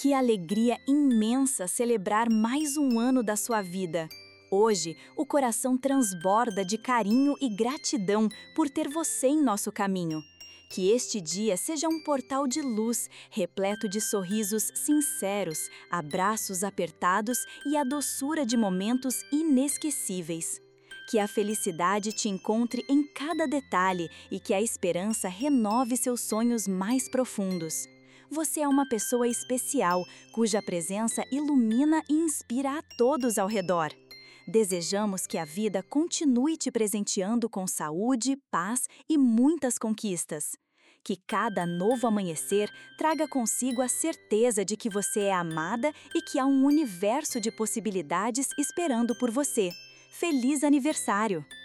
Que alegria imensa celebrar mais um ano da sua vida! Hoje, o coração transborda de carinho e gratidão por ter você em nosso caminho. Que este dia seja um portal de luz, repleto de sorrisos sinceros, abraços apertados e a doçura de momentos inesquecíveis. Que a felicidade te encontre em cada detalhe e que a esperança renove seus sonhos mais profundos. Você é uma pessoa especial, cuja presença ilumina e inspira a todos ao redor. Desejamos que a vida continue te presenteando com saúde, paz e muitas conquistas. Que cada novo amanhecer traga consigo a certeza de que você é amada e que há um universo de possibilidades esperando por você. Feliz aniversário!